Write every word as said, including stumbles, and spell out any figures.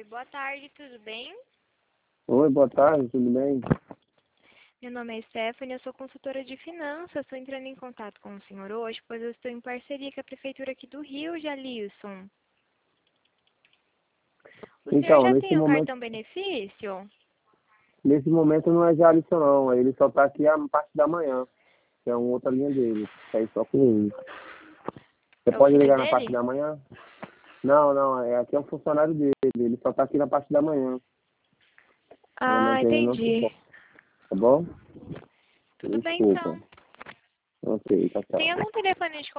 boa tarde, tudo bem? Oi, boa tarde, tudo bem? Meu nome é Stephanie, eu sou consultora de finanças. Estou entrando em contato com o senhor hoje, pois eu estou em parceria com a Prefeitura aqui do Rio, Jalisson. O senhor Então, já nesse tem o momento, cartão benefício? nesse momento não é Jalisson não, ele só tá aqui a parte da manhã, que é uma outra linha dele, tá aí só com ele. Você É o pode filho ligar na parte dele? da manhã? Não, não, é, aqui é um funcionário dele, ele só tá aqui na parte da manhã, Ah, realmente ele não entendi. suporta, tá bom? Tudo bem, Desculpa. então. Ok, tá, Tem tchau. algum telefone de